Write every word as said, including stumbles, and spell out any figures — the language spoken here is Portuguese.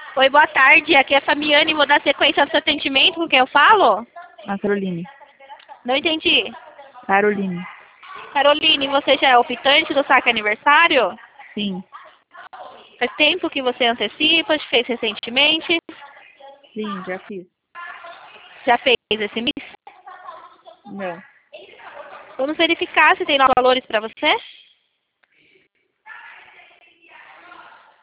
Oi, boa tarde. Aqui é a Fabiane. Vou dar sequência ao seu atendimento. Com quem eu falo? A Caroline. Não entendi. Caroline. Caroline, você já é optante do saque aniversário? Sim. Faz tempo que você antecipa? Fez recentemente? Sim, já fiz. Já fez esse mês? Não. Vamos verificar se tem novos valores para você?